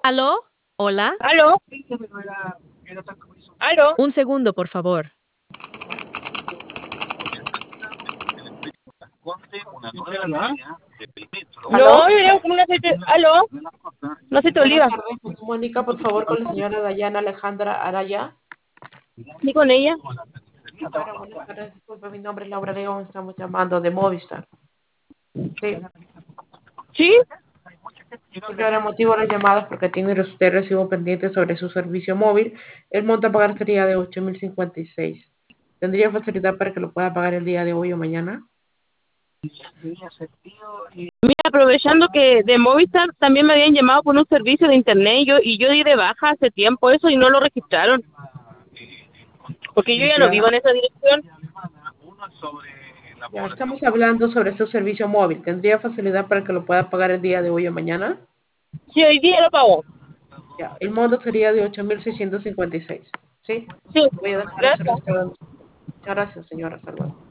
¿Aló? ¿Hola? ¿Aló? ¿Aló? Un segundo, por favor. No, ¿Aló? yo veo como un aceite. ¿Aló? Un aceite de Buenas oliva. tardes, me comunica por favor con la señora Dayana Alejandra Araya. ¿Sí con ella? Claro, buenas tardes, disculpe, mi nombre es Laura León, estamos llamando de Movistar. Sí, ¿Sí? sí, claro, el motivo de las llamadas porque tiene usted recibo pendiente sobre su servicio móvil. El monto a pagar sería de 8.056. ¿Tendría facilidad para que lo pueda pagar el día de hoy o mañana? Mira, aprovechando que de Movistar también me habían llamado por un servicio de internet y yo di de baja hace tiempo eso y no lo registraron. Porque yo ya no Ya, vivo en esa dirección. ya estamos hablando sobre su servicio móvil. ¿Tendría facilidad para que lo pueda pagar el día de hoy o mañana? Sí, hoy día lo pagó. Ya, el monto sería de 8.656. ¿Sí? Sí, Voy a dejar ese gracias. registrado. Muchas gracias, señora. Hasta luego.